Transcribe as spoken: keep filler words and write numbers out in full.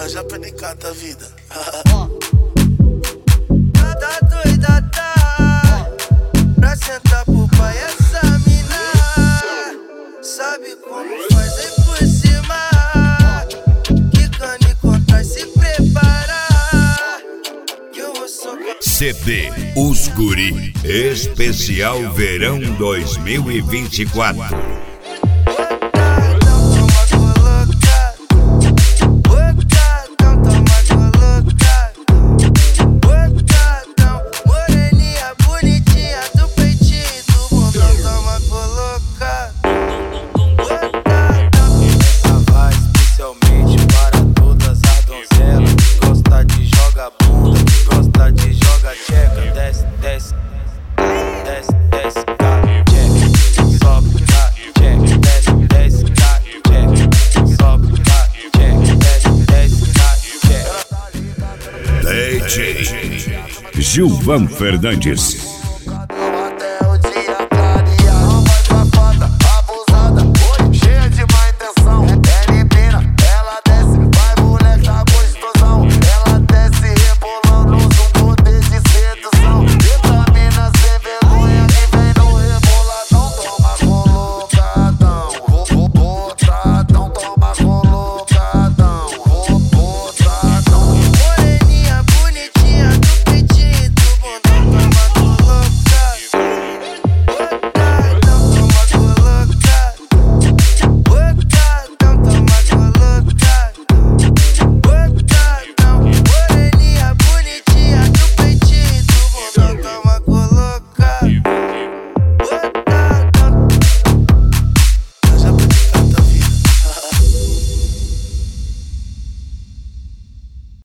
ela já penicata a vida. Tá doida, tá? Pra sentar pro pai essa mina. Sabe como faz aí por cima? Quicando e contra se prepara. Que eu vou socar. C D Os Guri Especial Verão dois mil e vinte e quatro. D J Gilvan Fernandes.